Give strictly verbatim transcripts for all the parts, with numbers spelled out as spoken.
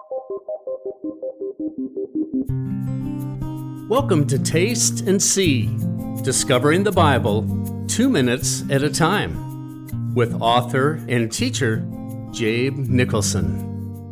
Welcome to Taste and See, discovering the Bible two minutes at a time, with author and teacher Jabe Nicholson.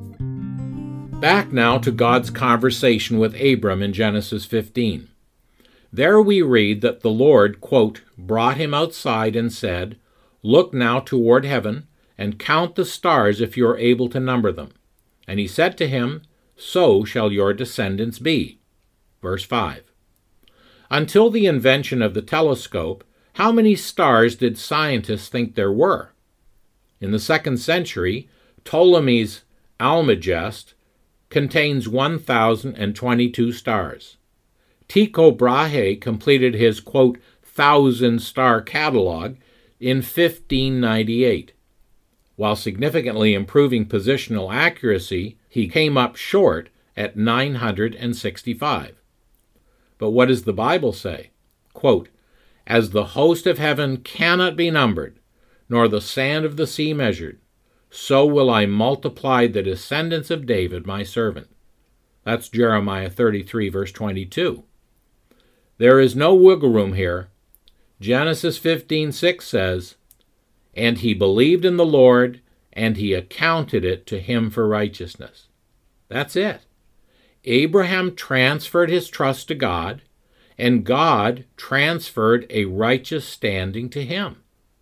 Back now to God's conversation with Abram in Genesis fifteen. There we read that the Lord, quote, brought him outside and said, "Look now toward heaven, and count the stars if you are able to number them." And he said to him, "So shall your descendants be." Verse five. Until the invention of the telescope, how many stars did scientists think there were? In the second century, Ptolemy's Almagest contains one thousand twenty-two stars. Tycho Brahe completed his, quote, thousand-star catalog in fifteen ninety-eight. While significantly improving positional accuracy, he came up short at nine hundred sixty-five. But what does the Bible say? Quote, "As the host of heaven cannot be numbered, nor the sand of the sea measured, so will I multiply the descendants of David my servant." That's Jeremiah thirty-three, verse twenty-two. There is no wiggle room here. Genesis fifteen six says, "And he believed in the Lord, and he accounted it to him for righteousness." That's it. Abraham transferred his trust to God, and God transferred a righteous standing to him.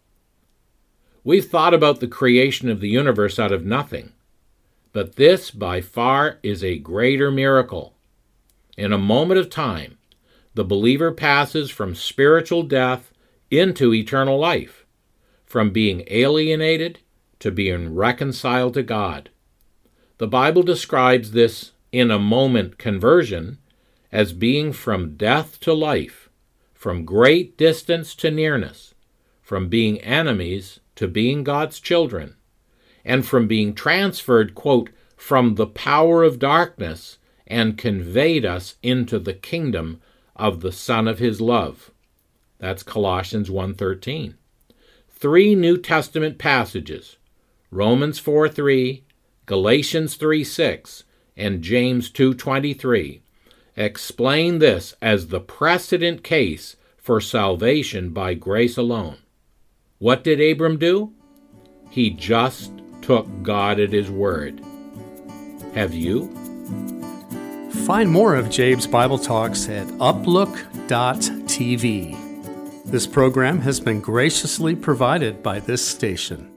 We've thought about the creation of the universe out of nothing, but this by far is a greater miracle. In a moment of time, the believer passes from spiritual death into eternal life, from being alienated to being reconciled to God. The Bible describes this in a moment conversion as being from death to life, from great distance to nearness, from being enemies to being God's children, and from being transferred, quote, from the power of darkness and conveyed us into the kingdom of the Son of his love. That's Colossians one thirteen. Three New Testament passages, Romans four three, Galatians three six, and James two twenty-three, explain this as the precedent case for salvation by grace alone. What did Abram do? He just took God at his word. Have you? Find more of Jabe's Bible Talks at uplook dot t v. This program has been graciously provided by this station.